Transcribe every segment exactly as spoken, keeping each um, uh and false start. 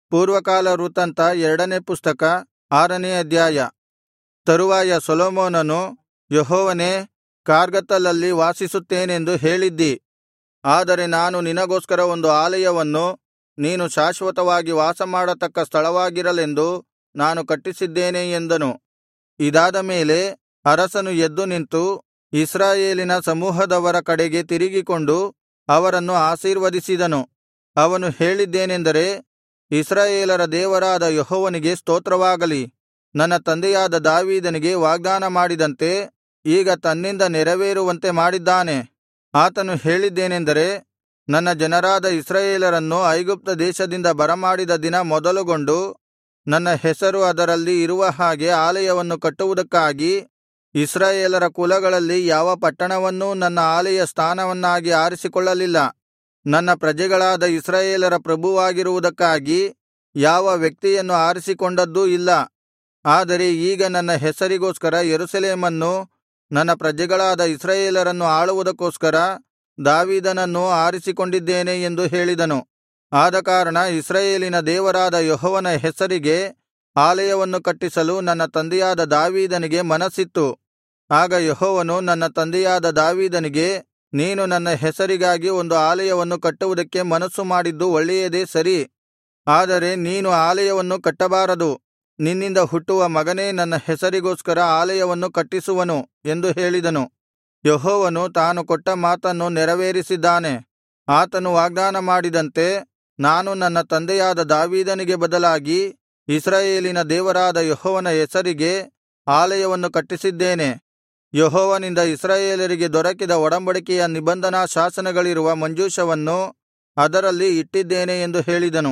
ಪೂರ್ವಕಾಲ ವೃತ್ತಾಂತ ಎರಡನೇ ಪುಸ್ತಕ ಆರನೇ ಅಧ್ಯಾಯ. ತರುವಾಯ ಸೊಲೊಮೋನನು, ಯೆಹೋವನೇ, ಕಾರ್ಗತ್ತಲಲ್ಲಿ ವಾಸಿಸುತ್ತೇನೆಂದು ಹೇಳಿದ್ದಿ. ಆದರೆ ನಾನು ನಿನಗೋಸ್ಕರ ಒಂದು ಆಲಯವನ್ನು ನೀನು ಶಾಶ್ವತವಾಗಿ ವಾಸಮಾಡತಕ್ಕ ಸ್ಥಳವಾಗಿರಲೆಂದು ನಾನು ಕಟ್ಟಿಸಿದ್ದೇನೆ ಎಂದನು. ಇದಾದ ಮೇಲೆ ಅರಸನು ಎದ್ದು ನಿಂತು ಇಸ್ರಾಯೇಲಿನ ಸಮೂಹದವರ ಕಡೆಗೆ ತಿರುಗಿಕೊಂಡು ಅವರನ್ನು ಆಶೀರ್ವದಿಸಿದನು. ಅವನು ಹೇಳಿದ್ದೇನೆಂದರೆ, ಇಸ್ರಾಯೇಲರ ದೇವರಾದ ಯೆಹೋವನಿಗೆ ಸ್ತೋತ್ರವಾಗಲಿ. ನನ್ನ ತಂದೆಯಾದ ದಾವೀದನಿಗೆ ವಾಗ್ದಾನ ಮಾಡಿದಂತೆ ಈಗ ತನ್ನಿಂದ ನೆರವೇರುವಂತೆ ಮಾಡಿದ್ದಾನೆ. ಆತನು ಹೇಳಿದ್ದೇನೆಂದರೆ, ನನ್ನ ಜನರಾದ ಇಸ್ರಾಯೇಲರನ್ನು ಐಗುಪ್ತ ದೇಶದಿಂದ ಬರಮಾಡಿದ ದಿನ ಮೊದಲುಗೊಂಡು ನನ್ನ ಹೆಸರು ಅದರಲ್ಲಿ ಇರುವ ಹಾಗೆ ಆಲಯವನ್ನು ಕಟ್ಟುವುದಕ್ಕಾಗಿ ಇಸ್ರಾಯೇಲರ ಕುಲಗಳಲ್ಲಿ ಯಾವ ಪಟ್ಟಣವನ್ನೂ ನನ್ನ ಆಲಯ ಸ್ಥಾನವನ್ನಾಗಿ ಆರಿಸಿಕೊಳ್ಳಲಿಲ್ಲ. ನನ್ನ ಪ್ರಜೆಗಳಾದ ಇಸ್ರಾಯೇಲರ ಪ್ರಭುವಾಗಿರುವುದಕ್ಕಾಗಿ ಯಾವ ವ್ಯಕ್ತಿಯನ್ನು ಆರಿಸಿಕೊಂಡದ್ದೂ ಇಲ್ಲ. ಆದರೆ ಈಗ ನನ್ನ ಹೆಸರಿಗೋಸ್ಕರ ಯೆರೂಸಲೇಮನ್ನೂ ನನ್ನ ಪ್ರಜೆಗಳಾದ ಇಸ್ರಾಯೇಲರನ್ನು ಆಳುವುದಕ್ಕೋಸ್ಕರ ದಾವೀದನನ್ನೂ ಆರಿಸಿಕೊಂಡಿದ್ದೇನೆ ಎಂದು ಹೇಳಿದನು. ಆದಕಾರಣ ಇಸ್ರಾಯೇಲಿನ ದೇವರಾದ ಯೆಹೋವನ ಹೆಸರಿಗೆ ಆಲಯವನ್ನು ಕಟ್ಟಿಸಲು ನನ್ನ ತಂದೆಯಾದ ದಾವೀದನಿಗೆ ಮನಸ್ಸಿತ್ತು. ಆಗ ಯೆಹೋವನು ನನ್ನ ತಂದೆಯಾದ ದಾವೀದನಿಗೆ, ನೀನು ನನ್ನ ಹೆಸರಿಗಾಗಿ ಒಂದು ಆಲಯವನ್ನು ಕಟ್ಟುವುದಕ್ಕೆ ಮನಸ್ಸು ಮಾಡಿದ್ದು ಒಳ್ಳೆಯದೇ ಸರಿ. ಆದರೆ ನೀನು ಆಲಯವನ್ನು ಕಟ್ಟಬಾರದು. ನಿನ್ನಿಂದ ಹುಟ್ಟುವ ಮಗನೇ ನನ್ನ ಹೆಸರಿಗೋಸ್ಕರ ಆಲಯವನ್ನು ಕಟ್ಟಿಸುವನು ಎಂದು ಹೇಳಿದನು. ಯೆಹೋವನು ತಾನು ಕೊಟ್ಟ ಮಾತನ್ನು ನೆರವೇರಿಸಿದ್ದಾನೆ. ಆತನು ವಾಗ್ದಾನ ಮಾಡಿದಂತೆ ನಾನು ನನ್ನ ತಂದೆಯಾದ ದಾವೀದನಿಗೆ ಬದಲಾಗಿ ಇಸ್ರಾಯೇಲಿನ ದೇವರಾದ ಯೆಹೋವನ ಹೆಸರಿಗೆ ಆಲಯವನ್ನು ಕಟ್ಟಿಸಿದ್ದೇನೆ. ಯೆಹೋವನಿಂದ ಇಸ್ರಾಯೇಲರಿಗೆ ದೊರಕಿದ ಒಡಂಬಡಿಕೆಯ ನಿಬಂಧನಾ ಶಾಸನಗಳಿರುವ ಮಂಜೂಷವನ್ನು ಅದರಲ್ಲಿ ಇಟ್ಟಿದ್ದೇನೆ ಎಂದು ಹೇಳಿದನು.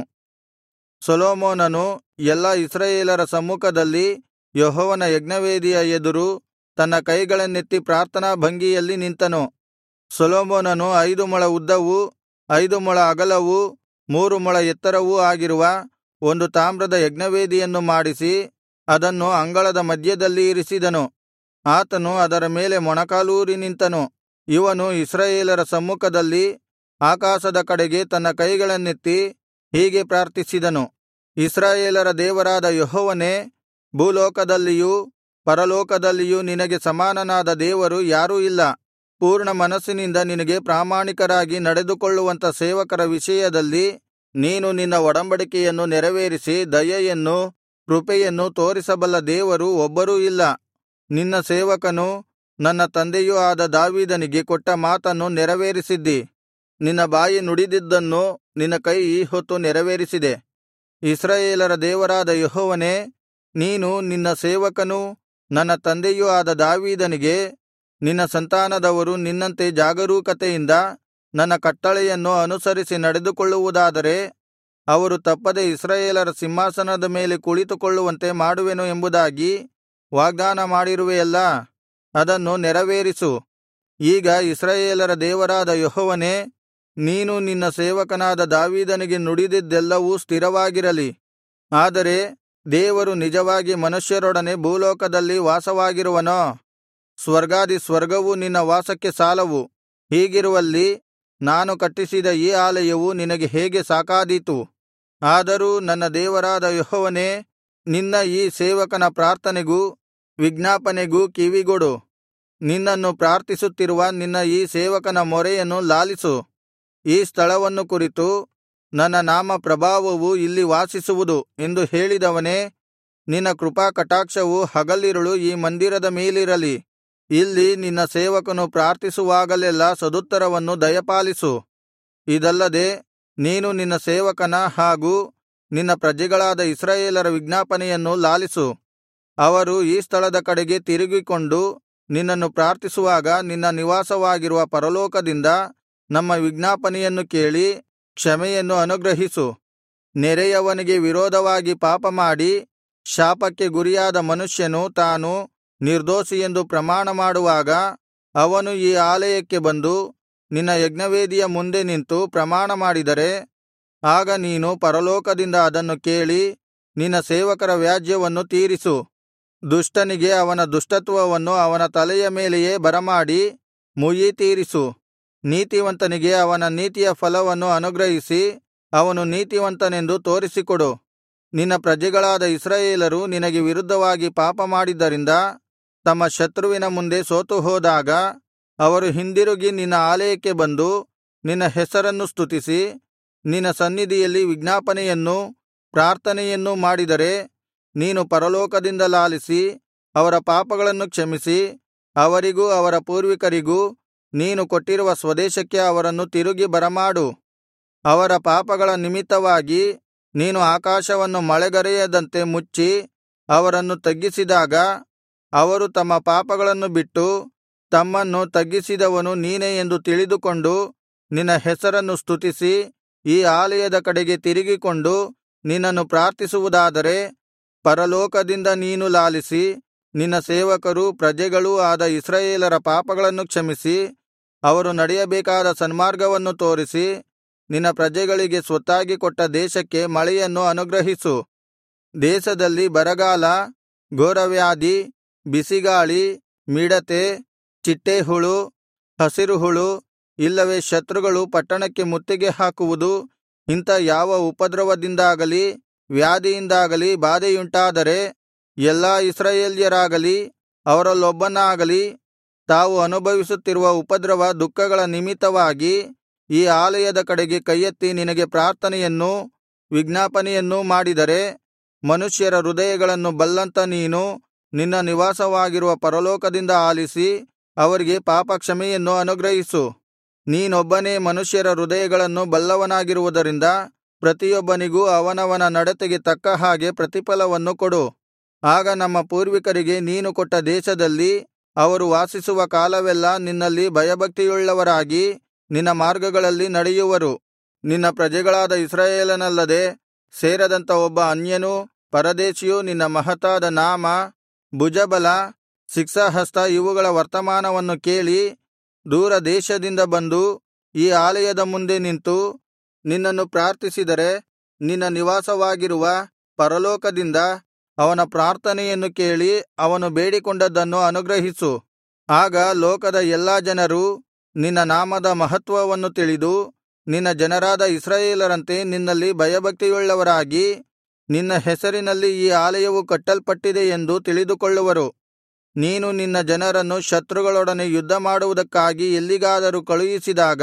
ಸೊಲೊಮೋನನು ಎಲ್ಲಾ ಇಸ್ರಾಯೇಲರ ಸಮ್ಮುಖದಲ್ಲಿ ಯೆಹೋವನ ಯಜ್ಞವೇದಿಯ ಎದುರು ತನ್ನ ಕೈಗಳನ್ನೆತ್ತಿ ಪ್ರಾರ್ಥನಾ ಭಂಗಿಯಲ್ಲಿ ನಿಂತನು. ಸೊಲೊಮೋನನು ಐದು ಮೊಳ ಉದ್ದವೂ ಐದು ಮೊಳ ಅಗಲವೂ ಮೂರು ಮೊಳ ಎತ್ತರವೂ ಆಗಿರುವ ಒಂದು ತಾಮ್ರದ ಯಜ್ಞವೇದಿಯನ್ನು ಮಾಡಿಸಿ ಅದನ್ನು ಅಂಗಳದ ಮಧ್ಯದಲ್ಲಿ ಇರಿಸಿದನು. ಆತನು ಅದರ ಮೇಲೆ ಮೊಣಕಾಲೂರಿ ನಿಂತನು. ಇವನು ಇಸ್ರಾಯೇಲರ ಸಮ್ಮುಖದಲ್ಲಿ ಆಕಾಶದ ಕಡೆಗೆ ತನ್ನ ಕೈಗಳನ್ನೆತ್ತಿ ಹೀಗೆ ಪ್ರಾರ್ಥಿಸಿದನು. ಇಸ್ರಾಯೇಲರ ದೇವರಾದ ಯೆಹೋವನೇ, ಭೂಲೋಕದಲ್ಲಿಯೂ ಪರಲೋಕದಲ್ಲಿಯೂ ನಿನಗೆ ಸಮಾನನಾದ ದೇವರು ಯಾರೂ ಇಲ್ಲ. ಪೂರ್ಣ ಮನಸ್ಸಿನಿಂದ ನಿನಗೆ ಪ್ರಾಮಾಣಿಕರಾಗಿ ನಡೆದುಕೊಳ್ಳುವಂಥ ಸೇವಕರ ವಿಷಯದಲ್ಲಿ ನೀನು ನಿನ್ನ ಒಡಂಬಡಿಕೆಯನ್ನು ನೆರವೇರಿಸಿ ದಯೆಯನ್ನೂ ಕೃಪೆಯನ್ನೂ ತೋರಿಸಬಲ್ಲ ದೇವರು ಒಬ್ಬರೂ ಇಲ್ಲ. ನಿನ್ನ ಸೇವಕನೂ ನನ್ನ ತಂದೆಯೂ ಆದ ದಾವೀದನಿಗೆ ಕೊಟ್ಟ ಮಾತನ್ನು ನೆರವೇರಿಸಿದ್ದಿ. ನಿನ್ನ ಬಾಯಿ ನುಡಿದಿದ್ದನ್ನು ನಿನ್ನ ಕೈ ಈ ಹೊತ್ತು ನೆರವೇರಿಸಿದೆ. ಇಸ್ರಾಯೇಲರ ದೇವರಾದ ಯೆಹೋವನೇ, ನೀನು ನಿನ್ನ ಸೇವಕನೂ ನನ್ನ ತಂದೆಯೂ ಆದ ದಾವೀದನಿಗೆ, ನಿನ್ನ ಸಂತಾನದವರು ನಿನ್ನಂತೆ ಜಾಗರೂಕತೆಯಿಂದ ನನ್ನ ಕಟ್ಟಳೆಯನ್ನು ಅನುಸರಿಸಿ ನಡೆದುಕೊಳ್ಳುವುದಾದರೆ ಅವರು ತಪ್ಪದೆ ಇಸ್ರಾಯೇಲರ ಸಿಂಹಾಸನದ ಮೇಲೆ ಕುಳಿತುಕೊಳ್ಳುವಂತೆ ಮಾಡುವೆನು ಎಂಬುದಾಗಿ ವಾಗ್ದಾನ ಮಾಡಿರುವೆಯಲ್ಲಾ, ಅದನ್ನು ನೆರವೇರಿಸು. ಈಗ ಇಸ್ರಾಯೇಲರ ದೇವರಾದ ಯೆಹೋವನೇ, ನೀನು ನಿನ್ನ ಸೇವಕನಾದ ದಾವೀದನಿಗೆ ನುಡಿದಿದ್ದೆಲ್ಲವೂ ಸ್ಥಿರವಾಗಿರಲಿ. ಆದರೆ ದೇವರು ನಿಜವಾಗಿ ಮನುಷ್ಯರೊಡನೆ ಭೂಲೋಕದಲ್ಲಿ ವಾಸವಾಗಿರುವನೋ? ಸ್ವರ್ಗಾದಿ ಸ್ವರ್ಗವೂ ನಿನ್ನ ವಾಸಕ್ಕೆ ಸಾಲವು. ಹೀಗಿರುವಲ್ಲಿ ನಾನು ಕಟ್ಟಿಸಿದ ಈ ಆಲಯವು ನಿನಗೆ ಹೇಗೆ ಸಾಕಾದೀತು? ಆದರೂ ನನ್ನ ದೇವರಾದ ಯೆಹೋವನೇ, ನಿನ್ನ ಈ ಸೇವಕನ ಪ್ರಾರ್ಥನೆಗೂ ವಿಜ್ಞಾಪನೆಗೂ ಕಿವಿಗೊಡು. ನಿನ್ನನ್ನು ಪ್ರಾರ್ಥಿಸುತ್ತಿರುವ ನಿನ್ನ ಈ ಸೇವಕನ ಮೊರೆಯನ್ನು ಲಾಲಿಸು. ಈ ಸ್ಥಳವನ್ನು ಕುರಿತು ನನ್ನ ನಾಮ ಪ್ರಭಾವವು ಇಲ್ಲಿ ವಾಸಿಸುವುದು ಎಂದು ಹೇಳಿದವನೇ, ನಿನ್ನ ಕೃಪಾಕಟಾಕ್ಷವು ಹಗಲಿರುಳು ಈ ಮಂದಿರದ ಮೇಲಿರಲಿ. ಇಲ್ಲಿ ನಿನ್ನ ಸೇವಕನು ಪ್ರಾರ್ಥಿಸುವಾಗಲೆಲ್ಲಾ ಸದುತ್ತರವನ್ನು ದಯಪಾಲಿಸು. ಇದಲ್ಲದೆ ನೀನು ನಿನ್ನ ಸೇವಕನ ಹಾಗೂ ನಿನ್ನ ಪ್ರಜೆಗಳಾದ ಇಸ್ರಾಯೇಲರ ವಿಜ್ಞಾಪನೆಯನ್ನು ಲಾಲಿಸು. ಅವರು ಈ ಸ್ಥಳದ ಕಡೆಗೆ ತಿರುಗಿಕೊಂಡು ನಿನ್ನನ್ನು ಪ್ರಾರ್ಥಿಸುವಾಗ ನಿನ್ನ ನಿವಾಸವಾಗಿರುವ ಪರಲೋಕದಿಂದ ನಮ್ಮ ವಿಜ್ಞಾಪನೆಯನ್ನು ಕೇಳಿ ಕ್ಷಮೆಯನ್ನು ಅನುಗ್ರಹಿಸು. ನೆರೆಯವನಿಗೆ ವಿರೋಧವಾಗಿ ಪಾಪಮಾಡಿ ಶಾಪಕ್ಕೆ ಗುರಿಯಾದ ಮನುಷ್ಯನು ತಾನು ನಿರ್ದೋಷಿಯೆಂದು ಪ್ರಮಾಣ ಮಾಡುವಾಗ ಅವನು ಈ ಆಲಯಕ್ಕೆ ಬಂದು ನಿನ್ನ ಯಜ್ಞವೇದಿಯ ಮುಂದೆ ನಿಂತು ಪ್ರಮಾಣ ಮಾಡಿದರೆ, ಆಗ ನೀನು ಪರಲೋಕದಿಂದ ಅದನ್ನು ಕೇಳಿ ನಿನ್ನ ಸೇವಕರ ವ್ಯಾಜ್ಯವನ್ನು ತೀರಿಸು. ದುಷ್ಟನಿಗೆ ಅವನ ದುಷ್ಟತ್ವವನ್ನು ಅವನ ತಲೆಯ ಮೇಲೆಯೇ ಬರಮಾಡಿ ಮುಯ್ಯಿ ತೀರಿಸು. ನೀತಿವಂತನಿಗೆ ಅವನ ನೀತಿಯ ಫಲವನ್ನು ಅನುಗ್ರಹಿಸಿ ಅವನು ನೀತಿವಂತನೆಂದು ತೋರಿಸಿಕೊಡು. ನಿನ್ನ ಪ್ರಜೆಗಳಾದ ಇಸ್ರಾಯೇಲರು ನಿನಗೆ ವಿರುದ್ಧವಾಗಿ ಪಾಪಮಾಡಿದ್ದರಿಂದ ತಮ್ಮ ಶತ್ರುವಿನ ಮುಂದೆ ಸೋತುಹೋದಾಗ ಅವರು ಹಿಂದಿರುಗಿ ನಿನ್ನ ಆಲಯಕ್ಕೆ ಬಂದು ನಿನ್ನ ಹೆಸರನ್ನು ಸ್ತುತಿಸಿ ನಿನ್ನ ಸನ್ನಿಧಿಯಲ್ಲಿ ವಿಜ್ಞಾಪನೆಯನ್ನೂ ಪ್ರಾರ್ಥನೆಯನ್ನೂ ಮಾಡಿದರೆ, ನೀನು ಪರಲೋಕದಿಂದ ಲಾಲಿಸಿ ಅವರ ಪಾಪಗಳನ್ನು ಕ್ಷಮಿಸಿ ಅವರಿಗೂ ಅವರ ಪೂರ್ವಿಕರಿಗೂ ನೀನು ಕೊಟ್ಟಿರುವ ಸ್ವದೇಶಕ್ಕೆ ಅವರನ್ನು ತಿರುಗಿ ಬರಮಾಡು. ಅವರ ಪಾಪಗಳ ನಿಮಿತ್ತವಾಗಿ ನೀನು ಆಕಾಶವನ್ನು ಮಳೆಗರೆಯದಂತೆ ಮುಚ್ಚಿ ಅವರನ್ನು ತಗ್ಗಿಸಿದಾಗ ಅವರು ತಮ್ಮ ಪಾಪಗಳನ್ನು ಬಿಟ್ಟು ತಮ್ಮನ್ನು ತಗ್ಗಿಸಿದವನು ನೀನೇ ಎಂದು ತಿಳಿದುಕೊಂಡು ನಿನ್ನ ಹೆಸರನ್ನು ಸ್ತುತಿಸಿ ಈ ಆಲಯದ ಕಡೆಗೆ ತಿರುಗಿಕೊಂಡು ನಿನ್ನನ್ನು ಪ್ರಾರ್ಥಿಸುವುದಾದರೆ, ಪರಲೋಕದಿಂದ ನೀನು ಲಾಲಿಸಿ ನಿನ್ನ ಸೇವಕರೂ ಪ್ರಜೆಗಳೂ ಆದ ಇಸ್ರಾಯೇಲರ ಪಾಪಗಳನ್ನು ಕ್ಷಮಿಸಿ ಅವರು ನಡೆಯಬೇಕಾದ ಸನ್ಮಾರ್ಗವನ್ನು ತೋರಿಸಿ ನಿನ್ನ ಪ್ರಜೆಗಳಿಗೆ ಸ್ವತ್ತಾಗಿ ಕೊಟ್ಟ ದೇಶಕ್ಕೆ ಮಳೆಯನ್ನು ಅನುಗ್ರಹಿಸು. ದೇಶದಲ್ಲಿ ಬರಗಾಲ, ಘೋರವ್ಯಾಧಿ, ಬಿಸಿಗಾಳಿ, ಮಿಡತೆ, ಚಿಟ್ಟೇಹುಳು, ಹಸಿರುಹುಳು, ಇಲ್ಲವೇ ಶತ್ರುಗಳು ಪಟ್ಟಣಕ್ಕೆ ಮುತ್ತಿಗೆ ಹಾಕುವುದು, ಇಂಥ ಯಾವ ಉಪದ್ರವದಿಂದಾಗಲಿ ವ್ಯಾಧಿಯಿಂದಾಗಲಿ ಬಾಧೆಯುಂಟಾದರೆ ಎಲ್ಲಾ ಇಸ್ರಾಯೇಲ್ಯರಾಗಲಿ ಅವರಲ್ಲೊಬ್ಬನಾಗಲಿ ತಾವು ಅನುಭವಿಸುತ್ತಿರುವ ಉಪದ್ರವ ದುಃಖಗಳ ನಿಮಿತ್ತವಾಗಿ ಈ ಆಲಯದ ಕಡೆಗೆ ಕೈಯೆತ್ತಿ ನಿನಗೆ ಪ್ರಾರ್ಥನೆಯನ್ನೂ ವಿಜ್ಞಾಪನೆಯನ್ನೂ ಮಾಡಿದರೆ, ಮನುಷ್ಯರ ಹೃದಯಗಳನ್ನು ಬಲ್ಲಂಥ ನೀನು ನಿನ್ನ ನಿವಾಸವಾಗಿರುವ ಪರಲೋಕದಿಂದ ಆಲಿಸಿ ಅವರಿಗೆ ಪಾಪಕ್ಷಮೆಯನ್ನು ಅನುಗ್ರಹಿಸು. ನೀನೊಬ್ಬನೇ ಮನುಷ್ಯರ ಹೃದಯಗಳನ್ನು ಬಲ್ಲವನಾಗಿರುವುದರಿಂದ ಪ್ರತಿಯೊಬ್ಬನಿಗೂ ಅವನವನ ನಡತೆಗೆ ತಕ್ಕ ಹಾಗೆ ಪ್ರತಿಫಲವನ್ನು ಕೊಡು. ಆಗ ನಮ್ಮ ಪೂರ್ವಿಕರಿಗೆ ನೀನು ಕೊಟ್ಟ ದೇಶದಲ್ಲಿ ಅವರು ವಾಸಿಸುವ ಕಾಲವೆಲ್ಲಾ ನಿನ್ನಲ್ಲಿ ಭಯಭಕ್ತಿಯುಳ್ಳವರಾಗಿ ನಿನ್ನ ಮಾರ್ಗಗಳಲ್ಲಿ ನಡೆಯುವರು. ನಿನ್ನ ಪ್ರಜೆಗಳಾದ ಇಸ್ರಾಯೇಲನಲ್ಲದೆ ಸೇರದಂಥ ಒಬ್ಬ ಅನ್ಯನೂ ಪರದೇಶಿಯೂ ನಿನ್ನ ಮಹತ್ತಾದ ನಾಮ, ಭುಜಬಲ, ಶಿಕ್ಷಾಹಸ್ತ ಇವುಗಳ ವರ್ತಮಾನವನ್ನು ಕೇಳಿ ದೂರ ದೇಶದಿಂದ ಬಂದು ಈ ಆಲಯದ ಮುಂದೆ ನಿಂತು ನಿನ್ನನ್ನು ಪ್ರಾರ್ಥಿಸಿದರೆ, ನಿನ್ನ ನಿವಾಸವಾಗಿರುವ ಪರಲೋಕದಿಂದ ಅವನ ಪ್ರಾರ್ಥನೆಯನ್ನು ಕೇಳಿ ಅವನು ಬೇಡಿಕೊಂಡದ್ದನ್ನು ಅನುಗ್ರಹಿಸು. ಆಗ ಲೋಕದ ಎಲ್ಲಾ ಜನರೂ ನಿನ್ನ ನಾಮದ ಮಹತ್ವವನ್ನು ತಿಳಿದು ನಿನ್ನ ಜನರಾದ ಇಸ್ರಾಯೇಲರಂತೆ ನಿನ್ನಲ್ಲಿ ಭಯಭಕ್ತಿಯುಳ್ಳವರಾಗಿ ನಿನ್ನ ಹೆಸರಿನಲ್ಲಿ ಈ ಆಲಯವು ಕಟ್ಟಲ್ಪಟ್ಟಿದೆ ಎಂದು ತಿಳಿದುಕೊಳ್ಳುವರು. ನೀನು ನಿನ್ನ ಜನರನ್ನು ಶತ್ರುಗಳೊಡನೆ ಯುದ್ಧಮಾಡುವುದಕ್ಕಾಗಿ ಎಲ್ಲಿಗಾದರೂ ಕಳುಹಿಸಿದಾಗ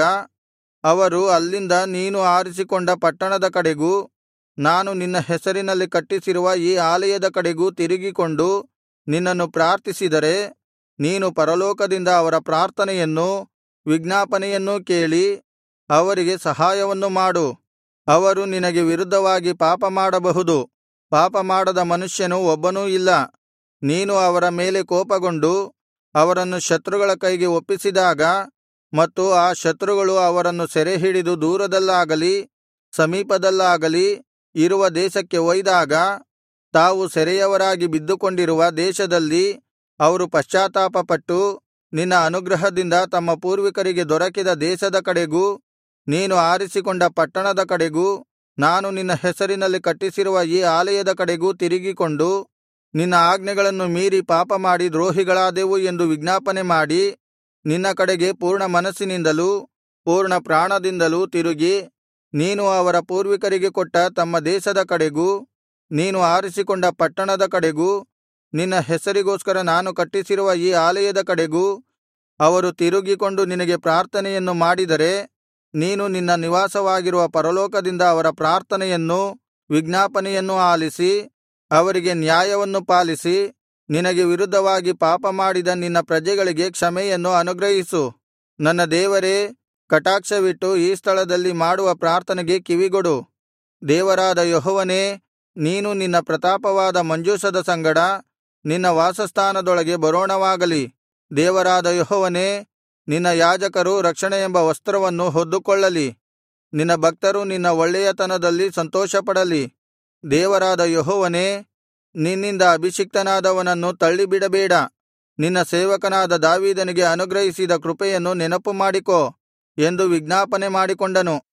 ಅವರು ಅಲ್ಲಿಂದ ನೀನು ಆರಿಸಿಕೊಂಡ ಪಟ್ಟಣದ ಕಡೆಗೂ ನಾನು ನಿನ್ನ ಹೆಸರಿನಲ್ಲಿ ಕಟ್ಟಿಸಿರುವ ಈ ಆಲಯದ ಕಡೆಗೂ ತಿರುಗಿಕೊಂಡು ನಿನ್ನನ್ನು ಪ್ರಾರ್ಥಿಸಿದರೆ, ನೀನು ಪರಲೋಕದಿಂದ ಅವರ ಪ್ರಾರ್ಥನೆಯನ್ನೂ ವಿಜ್ಞಾಪನೆಯನ್ನೂ ಕೇಳಿ ಅವರಿಗೆ ಸಹಾಯವನ್ನು ಮಾಡು. ಅವರು ನಿನಗೆ ವಿರುದ್ಧವಾಗಿ ಪಾಪಮಾಡಬಹುದು, ಪಾಪಮಾಡದ ಮನುಷ್ಯನು ಒಬ್ಬನೂ ಇಲ್ಲ. ನೀನು ಅವರ ಮೇಲೆ ಕೋಪಗೊಂಡು ಅವರನ್ನು ಶತ್ರುಗಳ ಕೈಗೆ ಒಪ್ಪಿಸಿದಾಗ ಮತ್ತು ಆ ಶತ್ರುಗಳು ಅವರನ್ನು ಸೆರೆಹಿಡಿದು ದೂರದಲ್ಲಾಗಲಿ ಸಮೀಪದಲ್ಲಾಗಲಿ ಇರುವ ದೇಶಕ್ಕೆ ಒಯ್ದಾಗ, ತಾವು ಸೆರೆಯವರಾಗಿ ಬಿದ್ದುಕೊಂಡಿರುವ ದೇಶದಲ್ಲಿ ಅವರು ಪಶ್ಚಾತ್ತಾಪಪಟ್ಟು ನಿನ್ನ ಅನುಗ್ರಹದಿಂದ ತಮ್ಮ ಪೂರ್ವಿಕರಿಗೆ ದೊರಕಿದ ದೇಶದ ಕಡೆಗೂ ನೀನು ಆರಿಸಿಕೊಂಡ ಪಟ್ಟಣದ ಕಡೆಗೂ ನಾನು ನಿನ್ನ ಹೆಸರಿನಲ್ಲಿ ಕಟ್ಟಿಸಿರುವ ಈ ಆಲಯದ ಕಡೆಗೂ ತಿರುಗಿಕೊಂಡು ನಿನ್ನ ಆಜ್ಞೆಗಳನ್ನು ಮೀರಿ ಪಾಪಮಾಡಿ ದ್ರೋಹಿಗಳಾದೆವು ಎಂದು ವಿಜ್ಞಾಪನೆ ಮಾಡಿ ನಿನ್ನ ಕಡೆಗೆ ಪೂರ್ಣ ಮನಸ್ಸಿನಿಂದಲೂ ಪೂರ್ಣ ಪ್ರಾಣದಿಂದಲೂ ತಿರುಗಿ ನೀನು ಅವರ ಪೂರ್ವಿಕರಿಗೆ ಕೊಟ್ಟ ತಮ್ಮ ದೇಶದ ಕಡೆಗೂ ನೀನು ಆರಿಸಿಕೊಂಡ ಪಟ್ಟಣದ ಕಡೆಗೂ ನಿನ್ನ ಹೆಸರಿಗೋಸ್ಕರ ನಾನು ಕಟ್ಟಿಸಿರುವ ಈ ಆಲಯದ ಕಡೆಗೂ ಅವರು ತಿರುಗಿಕೊಂಡು ನಿನಗೆ ಪ್ರಾರ್ಥನೆಯನ್ನು ಮಾಡಿದರೆ, ನೀನು ನಿನ್ನ ನಿವಾಸವಾಗಿರುವ ಪರಲೋಕದಿಂದ ಅವರ ಪ್ರಾರ್ಥನೆಯನ್ನೂ ವಿಜ್ಞಾಪನೆಯನ್ನೂ ಆಲಿಸಿ ಅವರಿಗೆ ನ್ಯಾಯವನ್ನು ಪಾಲಿಸಿ ನಿನಗೆ ವಿರುದ್ಧವಾಗಿ ಪಾಪಮಾಡಿದ ನಿನ್ನ ಪ್ರಜೆಗಳಿಗೆ ಕ್ಷಮೆಯನ್ನು ಅನುಗ್ರಹಿಸು. ನನ್ನ ದೇವರೇ, ಕಟಾಕ್ಷವಿಟ್ಟು ಈ ಸ್ಥಳದಲ್ಲಿ ಮಾಡುವ ಪ್ರಾರ್ಥನೆಗೆ ಕಿವಿಗೊಡು. ದೇವರಾದ ಯೆಹೋವನೇ, ನೀನು ನಿನ್ನ ಪ್ರತಾಪವಾದ ಮಂಜೂಷದ ಸಂಗಡ ನಿನ್ನ ವಾಸಸ್ಥಾನದೊಳಗೆ ಬರೋಣವಾಗಲಿ. ದೇವರಾದ ಯೆಹೋವನೇ, ನಿನ್ನ ಯಾಜಕರು ರಕ್ಷಣೆಯೆಂಬ ವಸ್ತ್ರವನ್ನು ಹೊದ್ದುಕೊಳ್ಳಲಿ. ನಿನ್ನ ಭಕ್ತರು ನಿನ್ನ ಒಳ್ಳೆಯತನದಲ್ಲಿ ಸಂತೋಷಪಡಲಿ. ದೇವರಾದ ಯೆಹೋವನೇ, ನಿನ್ನಿಂದ ಅಭಿಷಿಕ್ತನಾದವನನ್ನು ತಳ್ಳಿಬಿಡಬೇಡ. ನಿನ್ನ ಸೇವಕನಾದ ದಾವೀದನಿಗೆ ಅನುಗ್ರಹಿಸಿದ ಕೃಪೆಯನ್ನು ನೆನಪುಮಾಡಿಕೋ ಎಂದು ವಿಜ್ಞಾಪನೆ ಮಾಡಿಕೊಂಡನು.